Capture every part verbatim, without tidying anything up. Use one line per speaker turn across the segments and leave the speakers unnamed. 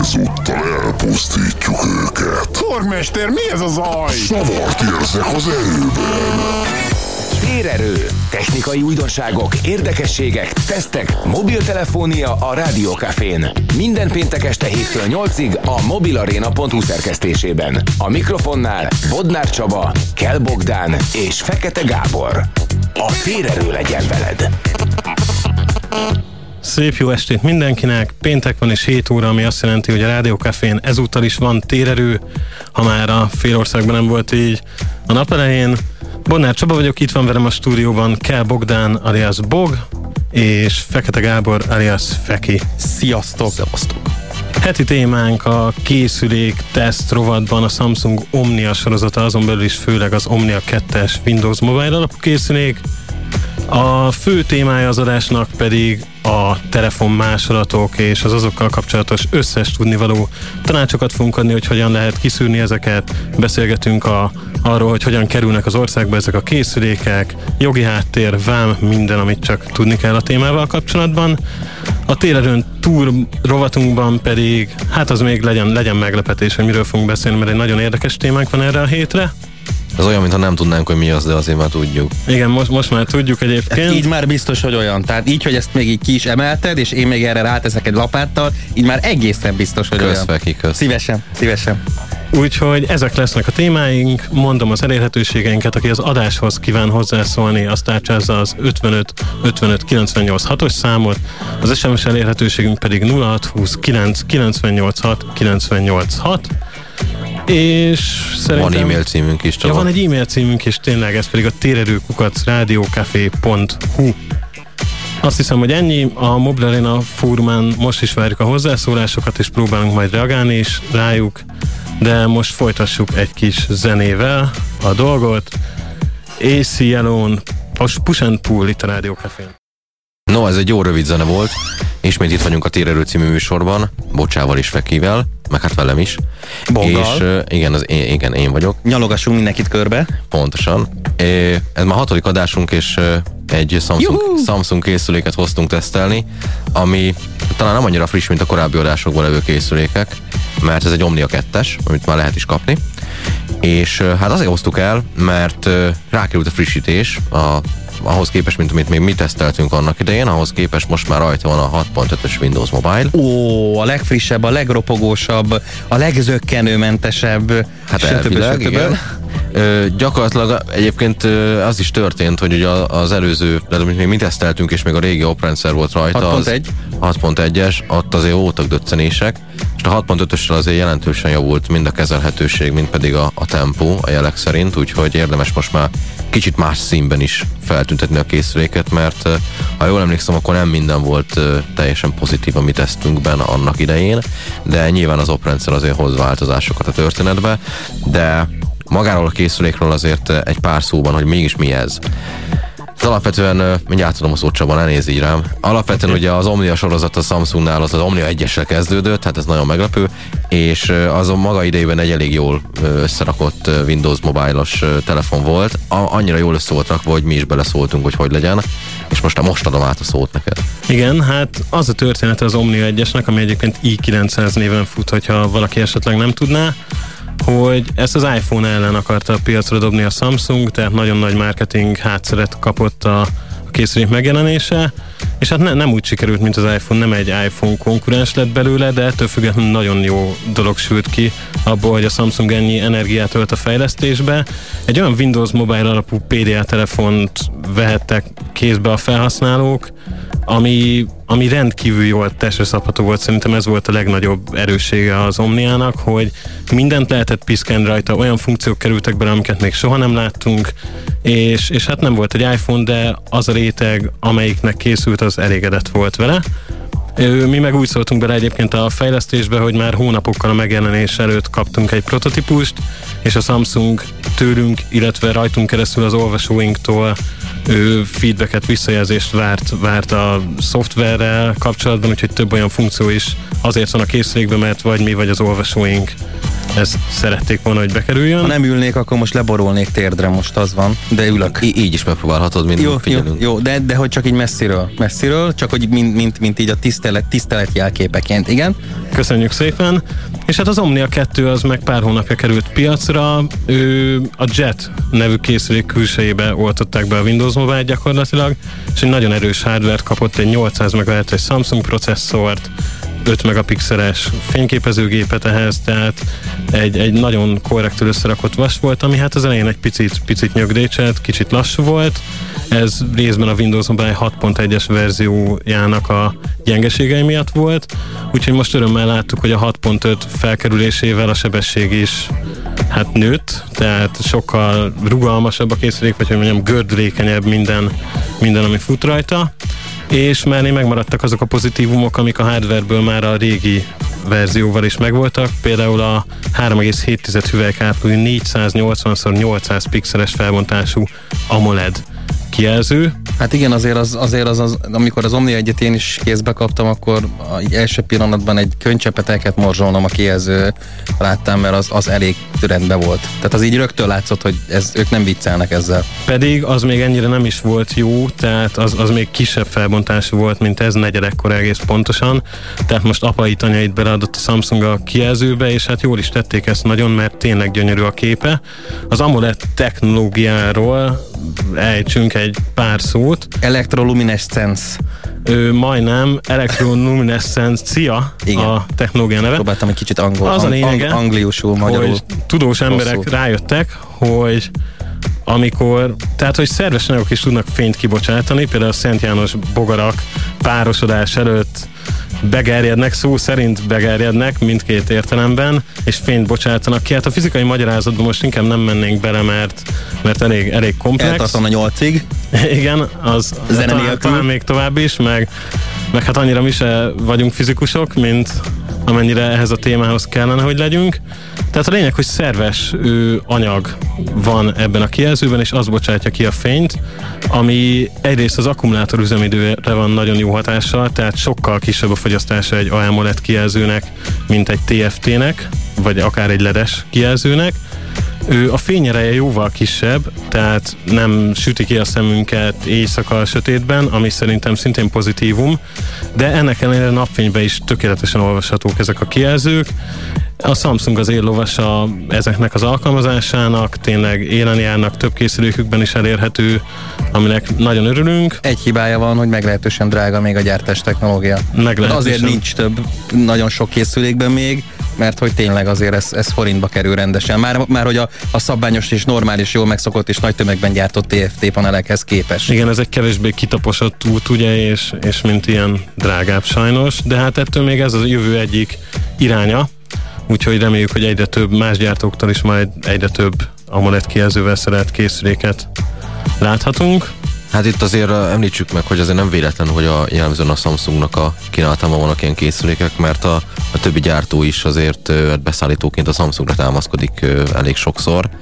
ezúttal elpusztítjuk őket.
Tormester, mi ez a zaj?
Zavart érzek az erőben.
Térerő, technikai újdonságok, érdekességek, tesztek, mobiltelefónia a Rádiókafén. Minden péntek este héttől nyolcig a mobilarena pont hu szerkesztésében. A mikrofonnál Bodnár Csaba, Kell Bogdán és Fekete Gábor. A térerő legyen veled!
Szép jó estét mindenkinek, péntek van és hét óra, ami azt jelenti, hogy a Rádiókafén ezúttal is van térerő, ha már a félországban nem volt így a nap elején. Bodnár Csaba vagyok, itt van velem a stúdióban Kell Bogdán alias Bog, és Fekete Gábor alias Feki.
Sziasztok! Szevasztok!
Heti témánk a készülék teszt rovatban a Samsung Omnia sorozata, azon belül is főleg az Omnia kettes Windows Mobile alapú készülék. A fő témája az adásnak pedig a telefon másolatok és az azokkal kapcsolatos összes tudnivaló tanácsokat fogunk adni, hogy hogyan lehet kiszűrni ezeket. Beszélgetünk a, arról, hogy hogyan kerülnek az országba ezek a készülékek, jogi háttér, vám, minden, amit csak tudni kell a témával kapcsolatban. A térerőn túr rovatunkban pedig, hát az még legyen, legyen meglepetés, hogy miről fogunk beszélni, mert egy nagyon érdekes témánk van erre a hétre.
Ez olyan, mintha nem tudnánk, hogy mi az, de azért már tudjuk.
Igen, most, most már tudjuk egyébként.
Hát így már biztos, hogy olyan. Tehát így, hogy ezt még így ki is emelted, és én még erre ráteszek egy lapáttal, így már egészen biztos, hogy
kösz,
olyan.
Feki, kösz.
Szívesen, szívesen.
Úgyhogy ezek lesznek a témáink, mondom az elérhetőségeinket, aki az adáshoz kíván hozzászólni, azt tárcsázza az ötvenöt ötvenöt kilencvennyolc hatos számot, az es em es elérhetőségünk pedig nulla hat húsz kilenc kilencvennyolc hat kilencvennyolc hat. És szerintem...
Van e-mail címünk is,
ja, van egy e-mail címünk is, tényleg, ez pedig a térerőkukac rádiókafé pont hu. Azt hiszem, hogy ennyi. A Mobile Arena fórumán most is várjuk a hozzászólásokat, és próbálunk majd reagálni is rájuk, de most folytassuk egy kis zenével a dolgot. á cé Yellow-n, Push and Pull itt a Rádiókafén.
No, ez egy jó rövid zene volt. Ismét itt vagyunk a Térerő című műsorban, Bocsával és Fekivel, meg hát velem is.
Boggal.
És uh, igen, az én, igen, én vagyok.
Nyalogassunk mindenkit körbe.
Pontosan. É, ez már hatodik adásunk, és uh, egy Samsung, Samsung készüléket hoztunk tesztelni, ami talán nem annyira friss, mint a korábbi adásokban levő készülékek, mert ez egy Omnia kettes, amit már lehet is kapni. És uh, hát azért hoztuk el, mert uh, rákerült a frissítés, a ahhoz képest, mint amit még mi teszteltünk annak idején, ahhoz képest most már rajta van a hat pont ötös Windows Mobile.
Ó, a legfrissebb, a legropogósabb, a legzökkenőmentesebb.
Hát elvileg, igen. Ö, gyakorlatilag egyébként az is történt, hogy ugye az előző, de amit még mi teszteltünk, és még a régi oprendszer volt rajta,
hat pont egy.
hat pont egyes, ott azért voltak döccenések, és a hat pont ötössel azért jelentősen javult mind a kezelhetőség, mind pedig a, a tempó a jelek szerint, úgyhogy érdemes most már kicsit más színben is feltüntetni a készüléket, mert ha jól emlékszem, akkor nem minden volt teljesen pozitív a mi tesztünkben annak idején, de nyilván az oprendszer azért hoz változásokat a történetbe, de magáról a készülékről azért egy pár szóban, hogy mégis mi ez. Ez alapvetően, mindjárt átadom a szót, Csaba, ne nézz így rám. Alapvetően ugye az Omnia sorozat a Samsungnál az az Omnia egyessel kezdődött, hát ez nagyon meglepő, és az a maga idejében egy elég jól összerakott Windows Mobile-os telefon volt. A- annyira jól össze volt rakva, hogy mi is beleszóltunk, hogy hogy legyen, és most, most adom át a szót neked.
Igen, hát az a története az Omnia egyesnek, ami egyébként i kilencszáz néven fut, hogyha valaki esetleg nem tudná, hogy ezt az iPhone ellen akarta a piacra dobni a Samsung, tehát nagyon nagy marketing hátszeret kapott a, a készülék megjelenése, és hát ne, nem úgy sikerült, mint az iPhone, nem egy iPhone konkurens lett belőle, de ettől függetlenül nagyon jó dolog sült ki abból, hogy a Samsung ennyi energiát ölt a fejlesztésbe. Egy olyan Windows Mobile alapú pé dé á telefont vehettek kézbe a felhasználók, ami, ami rendkívül jól testre szabható volt. Szerintem ez volt a legnagyobb erőssége az Omniának, hogy mindent lehetett piszkálni rajta, olyan funkciók kerültek bele, amiket még soha nem láttunk, és, és hát nem volt egy iPhone, de az a réteg, amelyiknek készült, az elégedett volt vele. Mi meg úgy szóltunk bele egyébként a fejlesztésbe, hogy már hónapokkal a megjelenés előtt kaptunk egy prototípust, és a Samsung tőlünk, illetve rajtunk keresztül az olvasóinktól ő feedbacket, visszajelzést várt, várt a szoftverrel kapcsolatban, úgyhogy több olyan funkció is azért van a készülékben, mert vagy mi, vagy az olvasóink ezt szerették volna, hogy bekerüljön.
Ha nem ülnék, akkor most leborulnék térdre, most az van, de ülök.
Í- így is megpróbálhatod, mint
Jó, jó,
figyelünk.
jó, de, de hogy csak így messziről, messziről, csak hogy mint, mint, mint így a tisztelet, tiszteletjelképeként, igen.
Köszönjük szépen. És hát az Omnia kettő az meg pár hónapja került piacra. Ő a Jet nevű készülék külsejébe oltották be a Windows Mobile gyakorlatilag, és egy nagyon erős hardware kapott, egy nyolcszáz megahertzes Samsung processzort, öt megapixeles fényképezőgépet ehhez, tehát egy, egy nagyon korrektül összerakott vas volt, ami hát az elején egy picit, picit nyögdécselt, kicsit lassú volt. Ez részben a Windows Mobile hat pont egyes verziójának a gyengeségei miatt volt, úgyhogy most örömmel láttuk, hogy a hat pont öt felkerülésével a sebesség is hát nőtt, tehát sokkal rugalmasabb a készülék, vagy hogy mondjam, gördülékenyebb minden, minden, ami fut rajta, és mellé megmaradtak azok a pozitívumok, amik a hardwareből már a régi verzióval is megvoltak, például a három egész hét hüvelykártyú négyszáznyolcvan szor nyolcszáz pixeles felbontású AMOLED kijelző.
Hát igen, azért az, azért az, az amikor az Omnia egyet én is kézbe kaptam, akkor egy első pillanatban egy könycseppet el kellett morzsolnom a kijelző láttam, mert az, az elég rendben volt. Tehát az így rögtön látszott, hogy ez, ők nem viccelnek ezzel.
Pedig az még ennyire nem is volt jó, tehát az, az még kisebb felbontású volt, mint ez, negyedekkor egész pontosan. Tehát most apai tanyait beleadott a Samsung a kijelzőbe, és hát jól is tették ezt nagyon, mert tényleg gyönyörű a képe. Az AMOLED technológiáról ejtsünk egy pár szót.
Electroluminescence.
Ő majdnem Electroluminescencia a technológia neve.
Próbáltam egy kicsit angol,
az a lényege,
ang- angliusul, magyarul.
hogy tudós emberek
rosszul.
rájöttek, hogy amikor, tehát hogy szerves anyagok is tudnak fényt kibocsátani, például a Szent János bogarak párosodás előtt begerjednek, szó szerint begerjednek mindkét értelemben, és fényt bocsátanak ki. Hát a fizikai magyarázatban most inkább nem mennénk bele, mert, mert elég, elég komplex.
Eltartom a nyolcig.
Igen, az
Zene
talán,
nélkül.
talán még tovább is, meg, meg hát annyira mi se vagyunk fizikusok, mint amennyire ehhez a témához kellene, hogy legyünk. Tehát a lényeg, hogy szerves ő, anyag van ebben a kijelzőben, és az bocsátja ki a fényt, ami egyrészt az akkumulátor üzemidőre van nagyon jó hatással, tehát sokkal kisebb a fogyasztása egy AMOLED kijelzőnek, mint egy té ef té-nek, vagy akár egy ledes kijelzőnek. Ő a fényereje jóval kisebb, tehát nem süti ki a szemünket éjszaka a sötétben, ami szerintem szintén pozitívum, de ennek ellenére napfényben is tökéletesen olvashatók ezek a kijelzők. A Samsung az éllovasa ezeknek az alkalmazásának, tényleg élen járnak, több készülékükben is elérhető, aminek nagyon örülünk.
Egy hibája van, hogy meglehetősen drága még a gyártás technológia.
Meglehetősen.
Azért nincs több, nagyon sok készülékben még, mert hogy tényleg azért ez, ez forintba kerül rendesen. Már, már hogy a, a szabványos és normális, jól megszokott és nagy tömegben gyártott té ef té panelekhez képes.
Igen, ez egy kevésbé kitaposott út, ugye, és, és mint ilyen drágább sajnos, de hát ettől még ez a jövő egyik iránya, úgyhogy reméljük, hogy egyre több más gyártóktól is majd egyre több AMOLED kijelzővel szerelt készüléket láthatunk.
Hát itt azért említsük meg, hogy azért nem véletlen, hogy a jellemzően a Samsungnak a kínálatában vannak ilyen készülékek, mert a, a többi gyártó is azért beszállítóként a Samsungra támaszkodik elég sokszor,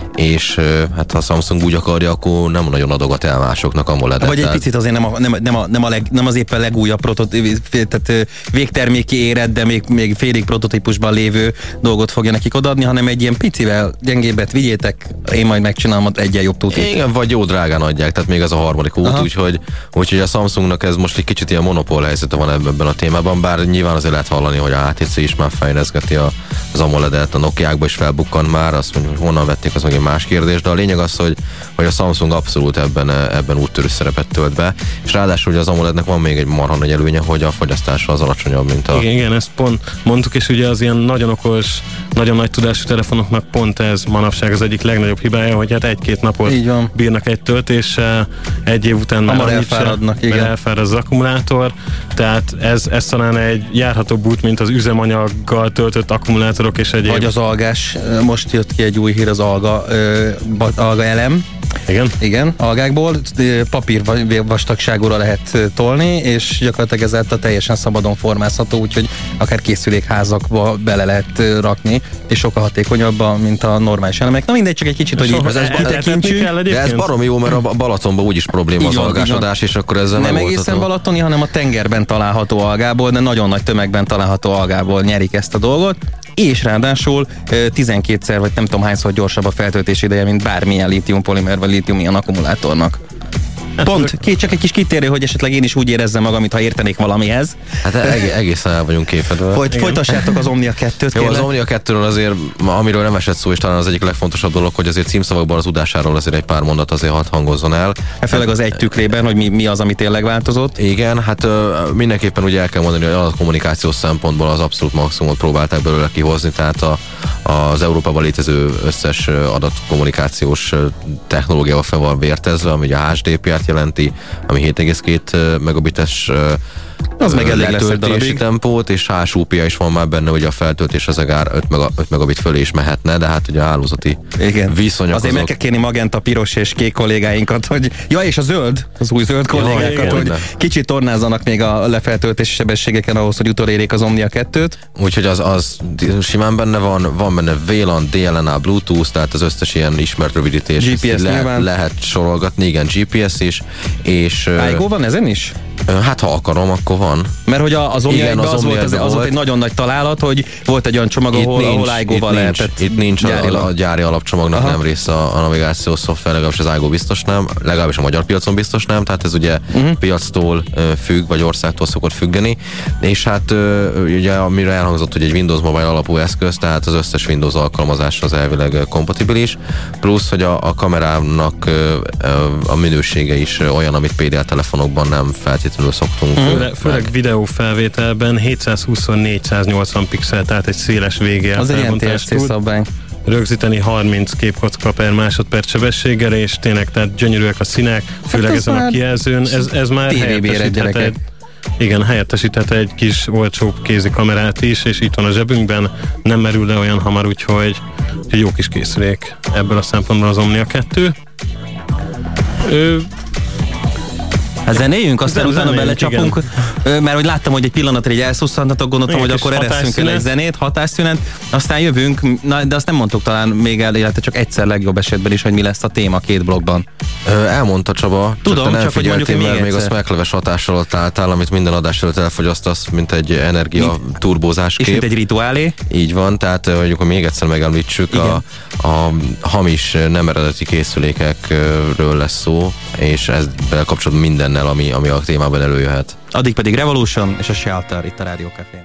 és hát ha a Samsung úgy akarja, akkor nem nagyon adogat el másoknak a AMOLED-et.
Vagy egy picit azért nem, a, nem, nem, a, nem, a leg, nem az éppen legújabb prototíp, tehát végterméki érett, de még, még félig prototípusban lévő dolgot fogja nekik odaadni, hanem egy ilyen picivel gyengébbet vigyétek, én majd megcsinálom egyen jobb tutit.
Igen, vagy jó drágán adják, tehát még az a harmadik út, úgyhogy, úgyhogy a Samsungnak ez most egy kicsit ilyen monopól helyzete van ebben a témában, bár nyilván azért lehet hallani, hogy a há té cé is már fejleszgeti a, az AMOLED-et, a Nokiákba is felbukkan már, azt mondjuk, hogy honnan vették, az meg egy más kérdés, de a lényeg az, hogy, hogy a Samsung abszolút ebben, ebben úttörő szerepet tölt be, és ráadásul hogy az AMOLED-nek van még egy marha nagy előnye, hogy a fogyasztása az alacsonyabb, mint a...
Igen, igen, ezt pont mondtuk, és ugye az ilyen nagyon okos, nagyon nagy tudású telefonoknak pont ez manapság az egyik legnagyobb hibája, hogy hát egy-két napot bírnak egy töltéssel, egy év után már annyit
elfáradnak,
sem, mert elfárad az akkumulátor, tehát ez, ez talán egy járhatóbb út, mint az üzemanyaggal töltött akkumulátorok és egyéb.
Vagy az algás, most jött ki egy új hír az alga, ö, alga elem.
Igen?
Igen, algákból papír vastagságúra lehet tolni, és gyakorlatilag ezáltal teljesen szabadon formázható, úgyhogy akár készülékházakba bele lehet rakni, és sokkal hatékonyabb, mint a normális elemek. Na mindegy, csak egy kicsit, hogy
ez
de ez baromi jó, mert a Balatonban úgyis probléma az algásodás, és akkor ezzel
nem egészen balatoni, hanem a tengerben található algából, de nagyon nagy tömegben található algából nyerik ezt a dolgot. és ráadásul tizenkétszer vagy nem tudom hányszor gyorsabb a feltöltés ideje, mint bármilyen lítium-polimer vagy lítium-ion akkumulátornak. Pont, két, csak egy kis kitérő, hogy esetleg én is úgy érezzem magam, mintha értenék valamihez.
Hát egész, egészen el vagyunk képedve.
Folyt, folytassátok az Omnia kettőt,
Jó, az Omnia kettőről azért, amiről nem esett szó, és talán az egyik legfontosabb dolog, hogy azért címszavakban az udásáról azért egy pár mondat azért hadd hangozzon el.
Hát főleg az egy tükrében, hogy mi, mi az, ami tényleg változott.
Igen, hát ö, mindenképpen ugye el kell mondani, hogy a kommunikációs szempontból az abszolút maximumot próbálták belőle kihozni, tehát a, az Európában létező összes adatkommunikációs technológiával fel van vértezve, ami a há es dé pé-t jelenti, ami hét egész két megabites
az meg elég lesz egy darabig.
Tempót, és há es u pé is van már benne, hogy a feltöltés az akár öt megabit fölé is mehetne, de hát ugye a hálózati
igen.
viszonyok
azért azok... meg kell kérni magenta, piros és kék kollégáinkat, hogy ja, és a zöld, az új zöld kollégákat, ja, hogy kicsit tornázzanak még a lefeltöltési sebességeken ahhoz, hogy utolérjék az Omnia kettőt.
Úgyhogy az, az simán benne van, van benne vé lan, dé el en á, Bluetooth, tehát az összes ilyen ismert rövidítés
gé pé es
le, lehet sorolgatni, igen, gé pé es is, és...
iGo van ezen is?
Hát ha akarom, akkor van.
Mert hogy az Omnia igen, az, az, volt, az, az volt egy nagyon nagy találat, hogy volt egy olyan csomag, itt ahol, nincs, ahol iGo-val lehetett.
Itt nincs gyári a, a gyári alapcsomagnak aha. nem része a, a navigációs szoftver, legalábbis az iGo biztos nem, legalábbis a magyar piacon biztos nem, tehát ez ugye uh-huh. piactól függ, vagy országtól szokott függeni, és hát ugye amire elhangzott, hogy egy Windows Mobile alapú eszköz, tehát az összes Windows alkalmazás az elvileg kompatibilis, plusz, hogy a, a kamerának a minősége is olyan, amit pé dé el telefonokban nem feltétlenül szoktunk.
Uh-huh. Főleg, főleg videófelvételben hétszázhúsz-négyszáznyolcvan pixel, tehát egy széles végé
az egy en té es cé szabvány.
Rögzíteni harminc képkocka per másodperc sebességgel, és tényleg tehát gyönyörűek a színek, főleg hát ezen a kijelzőn, ez, ez már helyettesíthet egy, igen, helyettesíthet egy kis olcsóbb kézi kamerát is, és itt van a zsebünkben, nem merül le olyan hamar, úgyhogy jó kis készülék ebből a szempontból az Omnia kettő. Ő
Hát zenéljünk, aztán utána zenéljünk, belecsapunk, igen. Mert hogy láttam, hogy egy pillanatra így elszusszantatok, gondoltam, igen, hogy akkor ereszünk el egy zenét, hatásszünet, aztán jövünk, na, de azt nem mondtuk talán még el, illetve csak egyszer legjobb esetben is, hogy mi lesz a téma két blokkban.
Ö, elmondta Csaba,
tudom,
csak te nem
csak
figyeltél,
hogy
mert még, még a smekleves hatás alatt álltál, amit minden adás előtt elfogyasztasz, mint egy energia mint, turbózás kép.
És mint egy rituálé.
Így van, tehát hogy még egyszer megemlítsük, a, a hamis, nem eredeti készülékekről lesz szó, és ezzel kapcsolatban mindennel, ami, ami a témában előjöhet.
Addig pedig Revolution és a Shelter itt a Rádió Cafén.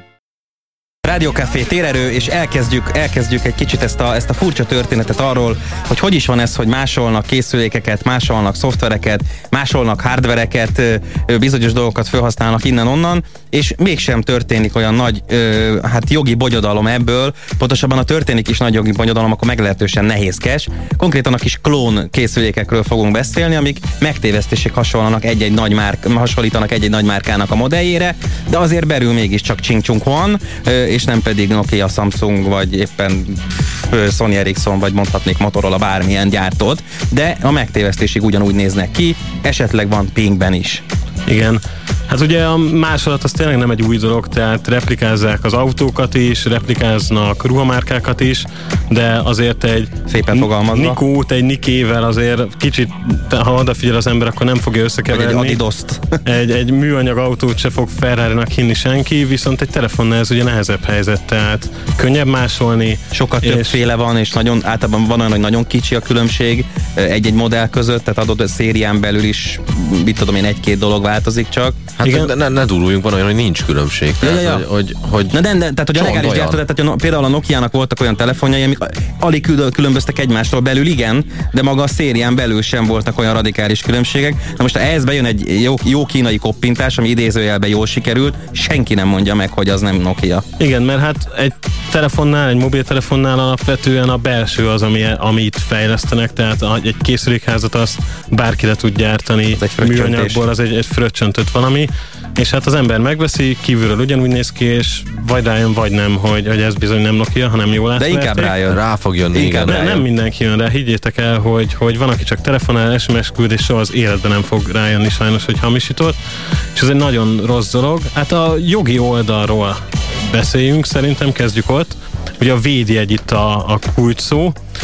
Rádió Café térerő, és elkezdjük, elkezdjük egy kicsit ezt a, ezt a furcsa történetet arról, hogy hogy is van ez, hogy másolnak készülékeket, másolnak szoftvereket, másolnak hardvereket, bizonyos dolgokat felhasználnak innen-onnan, és mégsem történik olyan nagy hát jogi bonyodalom ebből, pontosabban a történik is nagy jogi bonyodalom, akkor meglehetősen nehézkes. Konkrétan a kis klón készülékekről fogunk beszélni, amik megtévesztésig hasonlanak egy-egy nagy márk, hasonlítanak egy-egy nagy márkának a modelljére, de azért belül mégiscsak Ching Chung Huan, és nem pedig Nokia, Samsung, vagy éppen Sony Ericsson, vagy mondhatnék Motorola, bármilyen gyártót, de a megtévesztésig ugyanúgy néznek ki, esetleg van pingben is.
Igen. Hát ugye a másolat az tényleg nem egy új dolog, tehát replikázzák az autókat is, replikáznak ruhamárkákat is, de azért egy
szépen fogalmazva.
Nikót, egy Nikével azért kicsit, ha odafigyel az ember, akkor nem fogja összekeverni.
Vagy egy Adidoszt.
Egy, egy műanyag autót se fog Ferrari-nak hinni senki, viszont egy telefonnál ez ugye nehezebb helyzet, tehát könnyebb másolni.
Sokkal többféle van, és nagyon, általában van olyan, hogy nagyon kicsi a különbség egy-egy modell között, tehát adott szérián belül is, mit tudom én, egy-két dolog változik csak.
Hát igen. Ne, ne, ne duruljunk, van olyan, hogy nincs különbség.
Tehát, ja, ja, ja.
Hogy, hogy, hogy
Na, de, de, tehát, hogy a legális gyártó, tehát a, például a Nokiának voltak olyan telefonjai, amik alig különböztek egymástól belül, igen, de maga a szérián belül sem voltak olyan radikális különbségek. Na most, ha ehhez bejön egy jó, jó kínai koppintás, ami idézőjelben jól sikerült, senki nem mondja meg, hogy az nem Nokia.
Igen, mert hát egy telefonnál, egy mobiltelefonnál alapvetően a belső az, ami, amit fejlesztenek, tehát egy készülékházat azt bárki le tud gyártani műanyagból, az egy, egy fröccsöntött valami, és hát az ember megveszi, kívülről ugyanúgy néz ki, és vagy rájön, vagy nem, hogy, hogy ez bizony nem Nokia, hanem jól átverték.
De inkább rájön.
Rá fog jönni,
inkább
igen.
De nem mindenki jön rá, higgyétek el, hogy, hogy van, aki csak telefonál, es em es küld, és soha az életben nem fog rájönni sajnos, hogy hamisított, és ez egy nagyon rossz dolog. Hát a jogi oldalról beszéljünk, szerintem kezdjük ott. Ugye a védjegy itt a, a kulcs szó.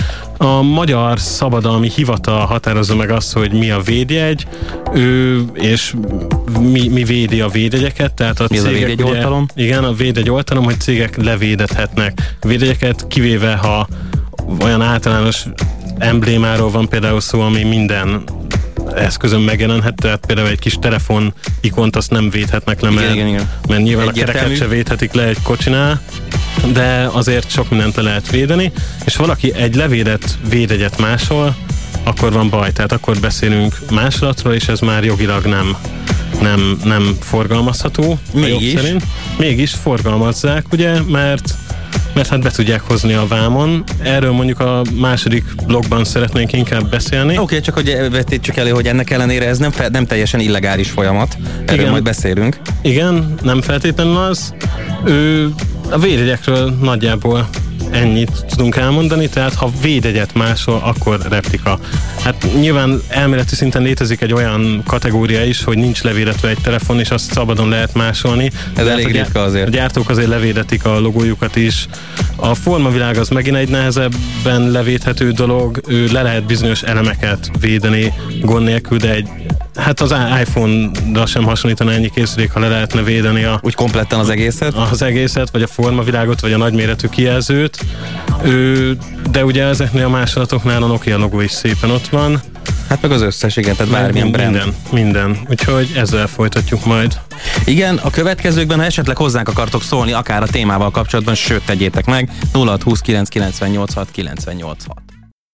A Magyar Szabadalmi Hivatal határozza meg azt, hogy mi a védjegy, ő, és mi, mi védi a védjegyeket. Tehát a
mi
cégek,
az a védjegy oltalom?
Igen, a védjegy oltalom, hogy cégek levédethetnek védjegyeket, kivéve ha olyan általános emblémáról van például szó, ami minden eszközön megjelenhet, tehát például egy kis telefon ikont azt nem védhetnek le, mert,
igen, igen.
mert nyilván
Egyértelmű.
a kereket se védhetik le egy kocsinál, de azért sok mindent le lehet védeni, és valaki egy levédett védjegyet másol, akkor van baj, tehát akkor beszélünk másolatról, és ez már jogilag nem, nem, nem forgalmazható.
Mégis?
Mégis forgalmazzák, ugye, mert mert hát be tudják hozni a vámon. Erről mondjuk a második blogban szeretnénk inkább beszélni.
Oké, okay, csak hogy vetítsük elő, hogy ennek ellenére ez nem, fe, nem teljesen illegális folyamat. Erről
igen,
majd beszélünk.
Igen, nem feltétlenül az. Ő, a védjegyekről nagyjából ennyit tudunk elmondani, tehát ha védjegyet másol, akkor replika. Hát nyilván elméleti szinten létezik egy olyan kategória is, hogy nincs levédetve egy telefon, és azt szabadon lehet másolni.
Ez elég
hát
ritka azért.
A gyártók azért levédetik a logójukat is. A formavilág az megint egy nehezebben levédhető dolog, ő le lehet bizonyos elemeket védeni gond nélkül, de egy hát az iPhone-ra sem hasonlítana ennyi készülék, ha le lehetne védeni a,
úgy kompletten az egészet?
Az egészet, vagy a formavilágot, vagy a nagyméretű kijelzőt. Ő, de ugye ezeknél a másolatoknál a Nokia logó is szépen ott van.
Hát meg az összes, igen, tehát bármilyen brand.
Minden, minden. Úgyhogy ezzel folytatjuk majd.
Igen, a következőkben, ha esetleg hozzánk akartok szólni, akár a témával kapcsolatban, sőt, tegyétek meg, nulla hat húsz kilenc kilencvennyolc hat kilencvennyolc hat.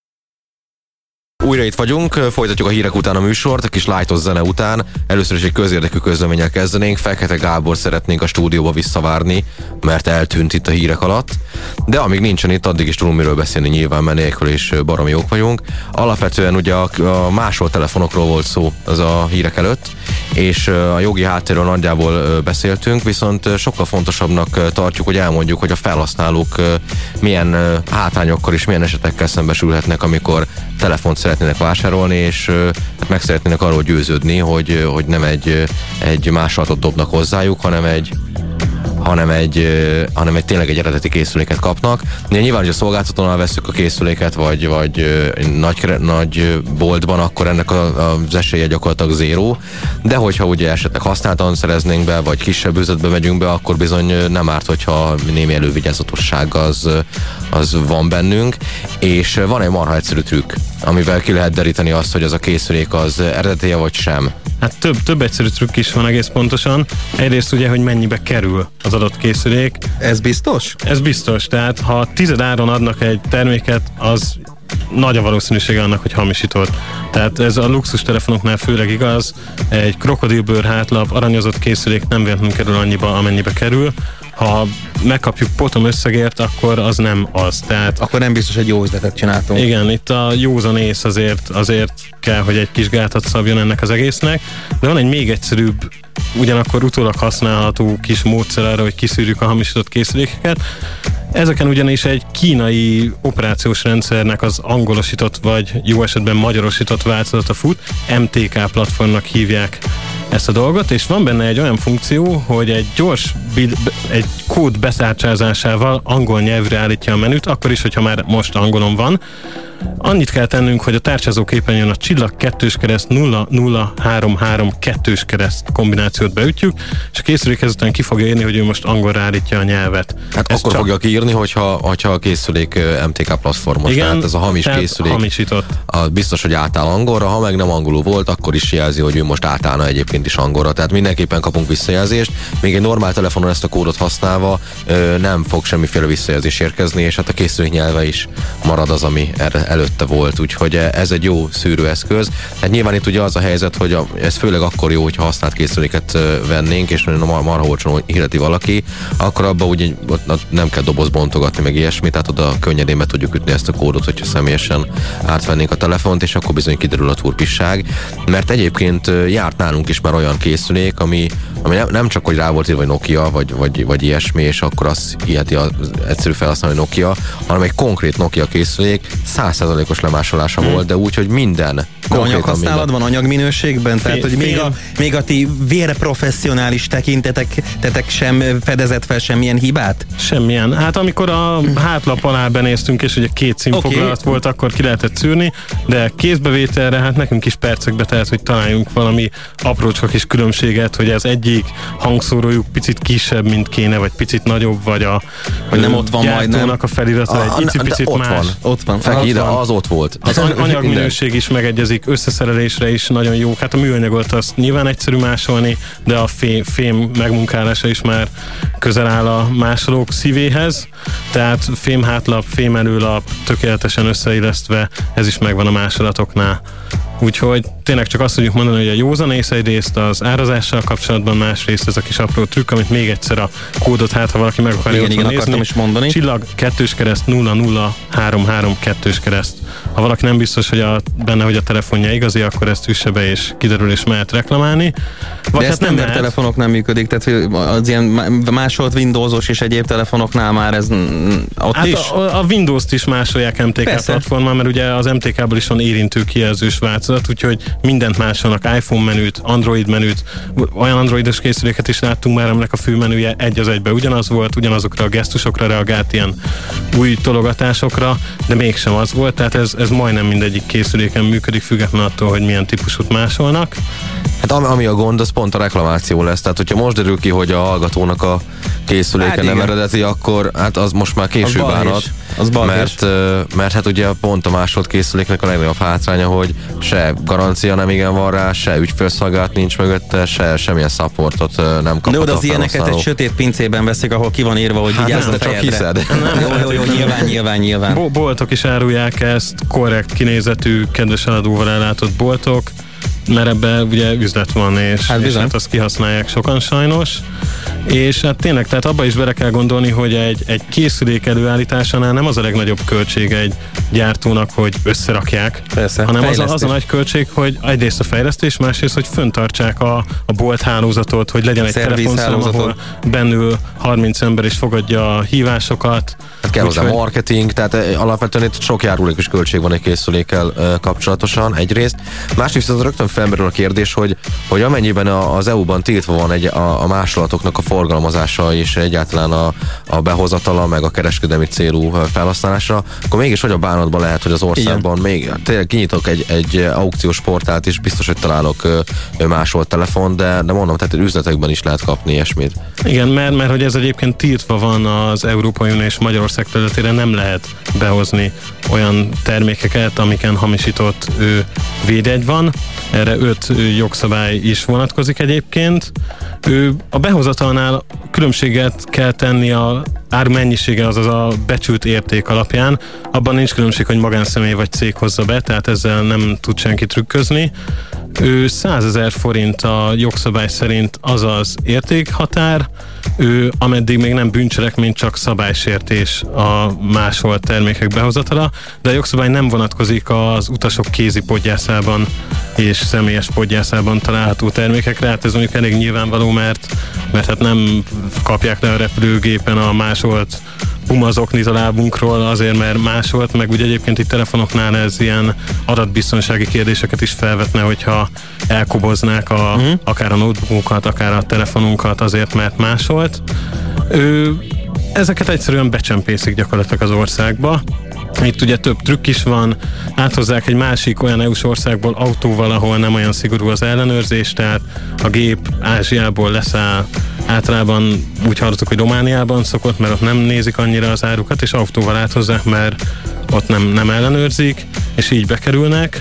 Újra itt vagyunk, folytatjuk a hírek után a műsort, a kis lightos zene után. Először is egy közérdekű közleménnyel kezdenénk. Fekete Gábor szeretnénk a stúdióba visszavárni, mert eltűnt itt a hírek alatt. De amíg nincsen itt, addig is tudunk miről beszélni nyilván, mert nélkül is baromi jók vagyunk. Alapvetően ugye a, a másolt telefonokról volt szó az a hírek előtt, és a jogi háttérről nagyjából beszéltünk, viszont sokkal fontosabbnak tartjuk, hogy elmondjuk, hogy a felhasználók milyen hátrányokkal és milyen esetekkel szembesülhetnek, amikor telefont szeretnének vásárolni, és hát meg szeretnének arról győződni, hogy, hogy nem egy, egy másolatot dobnak hozzájuk, hanem egy hanem egy, hanem egy tényleg egy eredeti készüléket kapnak. De nyilván, hogy a szolgáltatónál vesszük a készüléket, vagy, vagy nagy, nagy boltban, akkor ennek a, az esélye gyakorlatilag zéró. De hogyha ugye esetleg használtan szereznénk be, vagy kisebb üzletbe megyünk be, akkor bizony nem árt, hogyha némi elővigyázatosság az, az van bennünk. És van egy marha egyszerű trükk, amivel ki lehet deríteni azt, hogy az a készülék az eredetiye vagy sem.
Hát több, több egyszerű trükk is van egész pontosan. Egyrészt ugye, hogy mennyibe kerül az adott készülék.
Ez biztos?
Ez biztos, tehát ha tized áron adnak egy terméket, az nagy a valószínűsége annak, hogy hamisított. Tehát ez a luxus telefonoknál főleg igaz, egy krokodilbőr hátlap, aranyozott készülék nem véletlenül kerül annyiba, amennyibe kerül. Ha megkapjuk potom összegért, akkor az nem az. Tehát,
akkor nem biztos, hogy jó üzletet csináltunk.
Igen, itt a józan ész azért, azért kell, hogy egy kis gátat szabjon ennek az egésznek, de van egy még egyszerűbb, ugyanakkor utólag használható kis módszer arra, hogy kiszűrjük a hamisított készülékeket. Ezeken ugyanis egy kínai operációs rendszernek az angolosított, vagy jó esetben magyarosított változata fut, em té ká platformnak hívják ezt a dolgot, és van benne egy olyan funkció, hogy egy gyors egy kód beszárcsázásával angol nyelvre állítja a menüt, akkor is, hogyha már most angolon van. Annyit kell tennünk, hogy a tárcsázó képernyőn a csillag kettős kereszt nulla nulla három három kettős kereszt kombinációt beütjük, és a készülék ezután ki fogja írni, hogy ő most angolra állítja a nyelvet.
Hát
ez
akkor
csak...
fogja kiírni, hogyha, hogyha a készülék em té ká platformos,
igen,
tehát ez a hamis készülék.
Hamisított.
A, biztos, hogy átáll angolra, ha meg nem angolul volt, akkor is jelzi, hogy ő most átállna egyébként is angolra. Tehát mindenképpen kapunk visszajelzést. Még egy normál telefonon ezt a kódot használva ö, nem fog semmiféle visszajelzés érkezni, és hát a készülék nyelve is marad az, ami erre előtte volt, úgyhogy ez egy jó szűrőeszköz. Hát nyilván itt ugye az a helyzet, hogy a, ez főleg akkor jó, hogyha használt készüléket vennénk, és marha olcsón hirdeti valaki, akkor abban ugye nem kell doboz bontogatni, meg ilyesmi, tehát oda könnyedén be tudjuk ütni ezt a kódot, hogyha személyesen átvennénk a telefont, és akkor bizony kiderül a turpisság, mert egyébként járt nálunk is már olyan készülék, ami ami nem, nem csak, hogy rá volt írva, vagy Nokia, vagy, vagy, vagy ilyesmi, és akkor az hiheti az egyszerű felhasználó Nokia, hanem egy konkrét Nokia készülék, száz százalékos lemásolása hmm. volt, de úgy, hogy minden.
Anyaghasználat van anyagminőségben? Tehát, hogy még a, még a ti vérprofesszionális tekintetek tetek sem fedezett fel semmilyen hibát?
Semmilyen. Hát amikor a hátlap alá benéztünk, és ugye két színfoglalat okay. volt, akkor ki lehetett szűrni, de kézbevételre hát nekünk is percekbe telt, hogy találjunk valami aprócska kis különbséget, hogy ez egyik hangszórójuk picit kisebb, mint kéne, vagy picit nagyobb, vagy a
hogy nem ott van majd, nem?
a felirata egy icipicit
ott
más.
Van.
Ott van.
Feki, de az ott volt.
Az anyagminőség is megegyezik, összeszerelésre is nagyon jó. Hát a műanyagot azt nyilván egyszerű másolni, de a fém, fém megmunkálása is már közel áll a másolók szívéhez. Tehát fém hátlap, fém előlap, tökéletesen összeillesztve, ez is megvan a másolatoknál. Úgyhogy tényleg csak azt tudjuk mondani, hogy a józan ész egyrészt az árazással kapcsolatban, másrészt ez a kis apró trükk, amit még egyszer a kódot, hát ha valaki meg akarja
igen, igen, nézni. Is mondani.
Csillag kettős kereszt nulla nulla három három kettős kereszt. Ha valaki nem biztos, hogy a, benne, hogy a telefonja igazi, akkor ezt üsse be és kiderül és mehet reklamálni.
Vagy de hát nem lehet. Telefonok nem működik, tehát az ilyen másolt Windowsos és egyéb telefonoknál már ez ott
hát
is?
A, a Windows-t is másolják em té ká Persze. platformon, mert ugye az em té ká-ból is van érintő kijelzős változat, úgyhogy mindent másolnak, iPhone menüt, Android menüt, olyan androidos készüléket is láttunk már, aminek a főmenüje egy az egybe ugyanaz volt, ugyanazokra a gesztusokra reagált, ilyen új tologatásokra, de mégsem az volt, tehát ez, ez majdnem mindegyik készüléken működik, függetlenül attól, hogy milyen típusút másolnak.
Hát ami a gond, az pont a reklamáció lesz. Tehát, hogyha most derül ki, hogy a hallgatónak a készüléke hát nem eredeti, akkor hát az most már késő bánat.
Az
mert, mert hát ugye pont a másolt készüléknek a legnagyobb hátránya, hogy se garancia nem igen van rá, se ügyfélszolgálat nincs mögötte, se semmilyen supportot nem kaphat.
De oda az ilyeneket egy sötét pincében veszik, ahol ki van írva, hogy
hát
vigyázz a
csak hiszed.
Jó, jó, jó, nyilván, nyilván, nyilván.
Bo- boltok is árulják ezt, korrekt kinézetű, kedves eladóval ellátott boltok, mert ebben ugye üzlet van, és hát, és hát azt kihasználják sokan sajnos. És hát tényleg, tehát abba is bele kell gondolni, hogy egy, egy készülék előállításánál nem az a legnagyobb költség egy gyártónak, hogy összerakják,
Persze,
hanem az a, az a nagy költség, hogy egyrészt a fejlesztés, másrészt, hogy föntartsák a, a bolt hálózatot, hogy legyen egy telefonszám, ahol bennül harminc ember is fogadja a hívásokat.
Hát kell hozzá marketing, tehát alapvetően itt sok járulékos költség van egy készülékkel kapcsolatosan egyrészt. Másrészt az rögtön felmerül a kérdés, hogy, hogy amennyiben az é u-ban tiltva van egy, a, a másolatoknak a forgalmazása és egyáltalán a, a behozatala, meg a kereskedelmi célú felhasználása, akkor mégis hogy a bánatban lehet, hogy az országban igen. még tényleg kinyitok egy, egy aukciós portált, és biztos, hogy találok másolt telefon, de, de mondom, tehát üzletekben is lehet kapni ilyesmit.
Igen, mert, mert hogy ez egyébként tiltva van az Európai Unió és Magyarország területére, nem lehet behozni olyan termékeket, amiken hamisított ő, védjegy van. Erre öt jogszabály is vonatkozik egyébként. Ő a behozatalnál különbséget kell tenni a áru mennyisége, azaz a becsült érték alapján. Abban nincs különbség, hogy magánszemély vagy cég hozza be, tehát ezzel nem tud senki trükközni. Ő százezer forint a jogszabály szerint az az értékhatár, ő ameddig még nem bűncselekmény, csak szabálysértés a másolt termékek behozatala, de a jogszabály nem vonatkozik az utasok kézi podgyászában és személyes podgyászában található termékekre. Hát ez mondjuk elég nyilvánvaló, mert, mert hát nem kapják le a repülőgépen a másolt pumazoknit a lábunkról azért, mert másolt, meg úgy egyébként itt telefonoknál ez ilyen adatbiztonsági kérdéseket is felvetne, hogyha elkoboznák a, uh-huh. akár a notebookunkat, akár a telefonunkat azért, mert másolt. Ő, ezeket egyszerűen becsempészik gyakorlatilag az országba. Itt ugye több trükk is van, áthozzák egy másik olyan é u-s országból autóval, ahol nem olyan szigorú az ellenőrzés, tehát a gép Ázsiából leszáll, általában úgy hallottuk, hogy Romániában szokott, mert ott nem nézik annyira az árukat, és autóval áthozzák, mert ott nem, nem ellenőrzik, és így bekerülnek.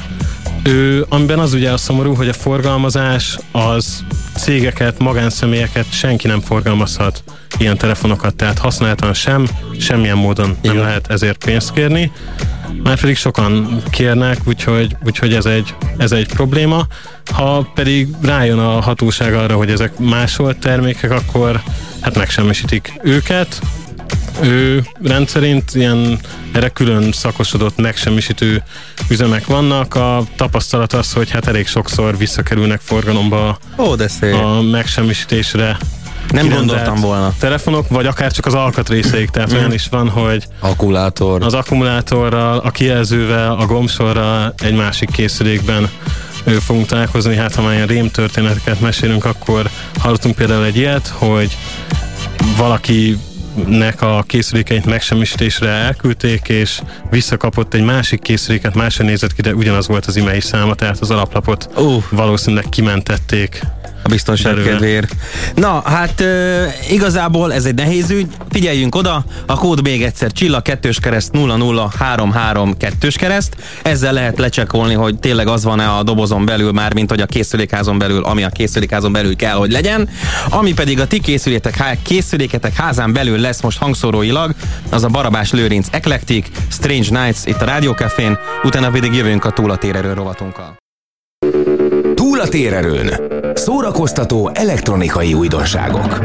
Ő, amiben az ugye a szomorú, hogy a forgalmazás az cégeket, magánszemélyeket senki nem forgalmazhat ilyen telefonokat, tehát használtan sem, semmilyen módon nem igen. lehet ezért pénzt kérni. Már pedig sokan kérnek, úgyhogy, úgyhogy ez, egy, ez egy probléma. Ha pedig rájön a hatóság arra, hogy ezek másolt termékek, akkor hát megsemmisítik őket. Ő rendszerint ilyen erre külön szakosodott megsemmisítő üzemek vannak. A tapasztalat az, hogy hát elég sokszor visszakerülnek forgalomba
Ó, de szép.
a megsemmisítésre
Nem gondoltam volna.
telefonok, vagy akár csak az alkatrészeik, tehát mm. olyan is van, hogy
Akkumulátor.
az akkumulátorral, a kijelzővel, a gombsorral egy másik készülékben ő, fogunk találkozni. Hát ha már ilyen rém történeteket mesélünk, akkor hallottunk például egy ilyet, hogy valakinek a készülékeit megsemmisítésre elküldték, és visszakapott egy másik készüléket, másra nézett ki, de ugyanaz volt az e-mail száma, tehát az alaplapot uh. valószínűleg kimentették.
A biztonság kedvéért. Na, hát e, igazából ez egy nehéz ügy. Figyeljünk oda, a kód még egyszer csillag kettős kereszt nulla nulla három három kettős kereszt. Ezzel lehet lecsekolni, hogy tényleg az van-e a dobozon belül, már mint hogy a készülékházon belül, ami a készülékházon belül kell, hogy legyen. Ami pedig a ti készüléketek, készüléketek házán belül lesz most hangszóróilag, az a Barabás Lőrinc Eclectic Strange Nights itt a Rádió Cafén, utána pedig jövünk a Túl a térerőn rovatunkkal.
Túl a térerőn. Szórakoztató elektronikai újdonságok.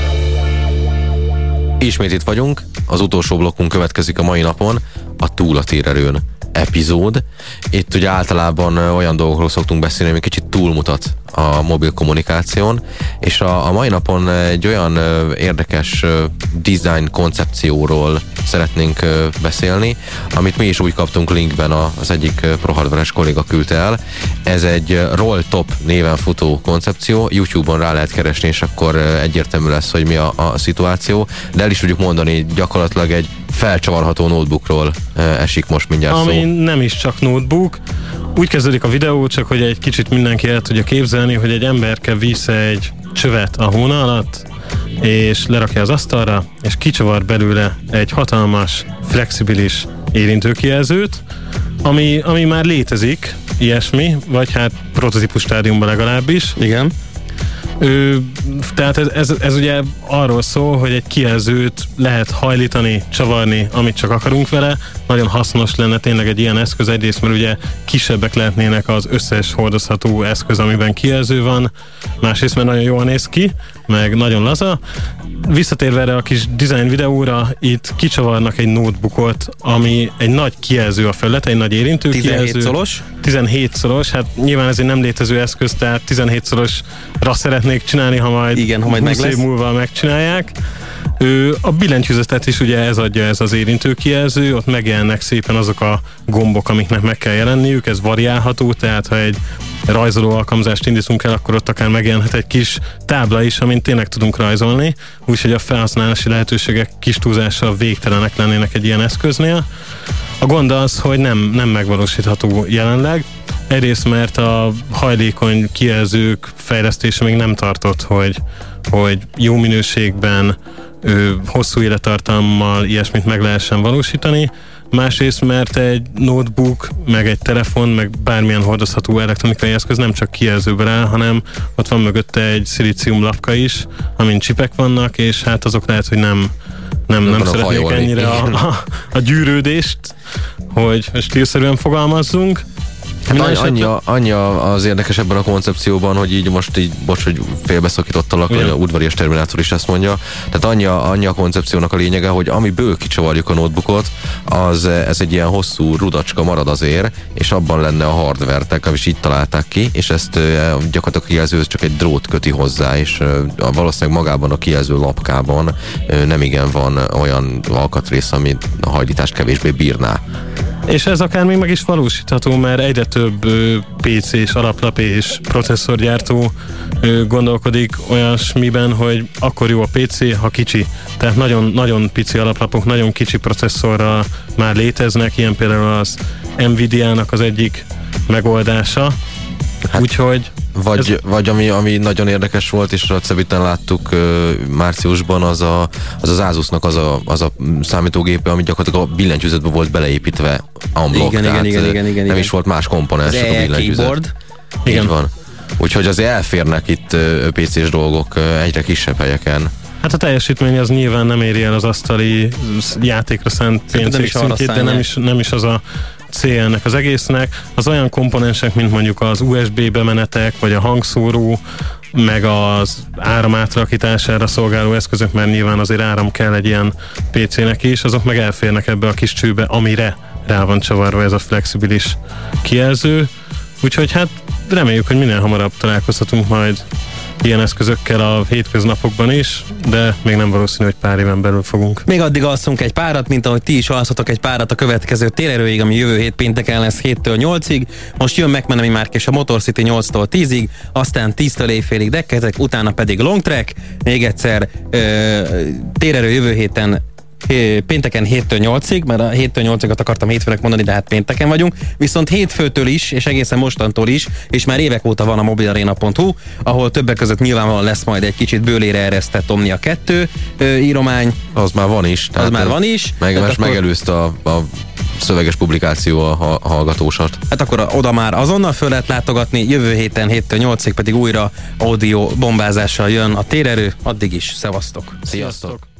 Ismét itt vagyunk, az utolsó blokkunk következik a mai napon, a Túl a térerőn epizód. Itt ugye általában olyan dolgokról szoktunk beszélni, ami kicsit túlmutat a mobil kommunikáción, és a, a mai napon egy olyan ö, érdekes ö, design koncepcióról szeretnénk ö, beszélni, amit mi is úgy kaptunk linkben, a, az egyik ProHardware-es kolléga küldte el. Ez egy Rolltop néven futó koncepció, YouTube-on rá lehet keresni, és akkor ö, egyértelmű lesz, hogy mi a, a szituáció, de el is tudjuk mondani, gyakorlatilag egy felcsavarható notebookról ö, esik most mindjárt szó.
Ami nem is csak notebook. Úgy kezdődik a videó, csak hogy egy kicsit mindenki el tudja képzelni, hogy egy emberke visz egy csövet a hóna alatt, és lerakja az asztalra, és kicsavar belőle egy hatalmas, flexibilis érintőkijelzőt, ami, ami már létezik, ilyesmi, vagy hát prototípus stádiumban legalábbis.
Igen.
Ő, tehát ez, ez, ez ugye arról szól, hogy egy kijelzőt lehet hajlítani, csavarni, amit csak akarunk vele. Nagyon hasznos lenne tényleg egy ilyen eszköz, egyrészt, mert ugye kisebbek lehetnének az összes hordozható eszköz, amiben kijelző van, másrészt, mert nagyon jól néz ki, meg nagyon laza. Visszatérve erre a kis design videóra, itt kicsavarnak egy notebookot, ami egy nagy kijelző a felülete, egy nagy érintő kijelző.
tizenhét szolos?
tizenhét szolos, hát nyilván ez egy nem létező eszköz, tehát tizenhét szorosra szeretnék csinálni, ha majd,
igen, ha majd
húsz év múlva megcsinálják. Ő, a billentyűzetet is ugye ez adja, ez az érintő kijelző, ott megjelennek szépen azok a gombok, amiknek meg kell jelenniük, ez variálható, tehát ha egy rajzoló alkalmazást indítunk el, akkor ott akár megjelenhet egy kis tábla is, amint tényleg tudunk rajzolni, úgyhogy a felhasználási lehetőségek kis túlzással végtelenek lennének egy ilyen eszköznél. A gond az, hogy nem, nem megvalósítható jelenleg. Egyrészt, mert a hajlékony kijelzők fejlesztése még nem tartott, hogy, hogy jó minőségben, ő, hosszú élettartammal ilyesmit meg lehessen valósítani. Másrészt, mert egy notebook, meg egy telefon, meg bármilyen hordozható elektronikai eszköz nem csak kijelzőben áll, hanem ott van mögötte egy szilícium lapka is, amin csipek vannak, és hát azok lehet, hogy nem nem, nem szeretnék hajolni ennyire a, a, a gyűrődést, hogy stílszerűen fogalmazzunk.
Hát annyi, annyi, annyi az érdekes ebben a koncepcióban, hogy így most így, bocs, hogy félbeszakítottalak, hogy a udvarias terminátor is ezt mondja. Tehát annyi a, annyi a koncepciónak a lényege, hogy amiből kicsavarjuk a notebookot, az ez egy ilyen hosszú rudacska marad azért, és abban lenne a hardware-tek, és így találták ki, és ezt gyakorlatilag a kijelző csak egy drót köti hozzá, és valószínűleg magában a kijelző lapkában nem igen van olyan alkatrész, ami a hajlítást kevésbé bírná.
És ez akár még meg is valósítható, mert egyre több pé cés, alaplap és processzorgyártó gondolkodik olyasmiben, hogy akkor jó a pé cé, ha kicsi. Tehát nagyon, nagyon pici alaplapok, nagyon kicsi processzorral már léteznek, ilyen például az Nvidia-nak az egyik megoldása. Hát. Úgyhogy
Vagy,
ez...
vagy ami, ami nagyon érdekes volt, és a Cebiten láttuk uh, márciusban, az a, az, az Asusnak az a, az a számítógépe, ami gyakorlatilag a billentyűzetbe volt beleépítve unblock,
igen,
tehát
igen, igen, igen, igen,
nem is volt más komponens, csak a billentyűzet.
Igen.
Így van. Úgyhogy azért elférnek itt uh, pé cés dolgok uh, egyre kisebb helyeken.
Hát a teljesítmény az nyilván nem éri el az asztali játékra szánt pénzek szintjét, de nem is, nem is az a cél ennek az egésznek. Az olyan komponensek, mint mondjuk az u es bé bemenetek, vagy a hangszóró, meg az áram átrakítására szolgáló eszközök, mert nyilván azért áram kell egy ilyen pé cének is, azok meg elférnek ebbe a kis csőbe, amire rá van csavarva ez a flexibilis kijelző. Úgyhogy hát reméljük, hogy minél hamarabb találkozhatunk majd ilyen eszközökkel a hétköznapokban is, de még nem valószínű, hogy pár éven belül fogunk.
Még addig alszunk egy párat, mint ahogy ti is alszatok egy párat a következő térerőig, ami jövő hét pénteken lesz héttől nyolcig. Most jön McMenemy Mark és a Motor City nyolctól tízig, aztán tíztől éjfélig dekketek, utána pedig long track. Még egyszer ö, térerő jövő héten pénteken héttől nyolcig, mert a héttől nyolcigat akartam hétfőnek mondani, de hát pénteken vagyunk, viszont hétfőtől is, és egészen mostantól is, és már évek óta van a mobilarena pont hu, ahol többek között nyilvánvalóan lesz majd egy kicsit bőlére eresztett Omnia kettő ö, íromány.
Az már van is.
Az már van is.
Meg,
hát
akkor, megelőzte a, a szöveges publikáció a, a hallgatósat.
Hát akkor oda már azonnal föl lehet látogatni, jövő héten héttől nyolcig pedig újra audio bombázással jön a térerő, addig is szevasztok.
Sziasztok!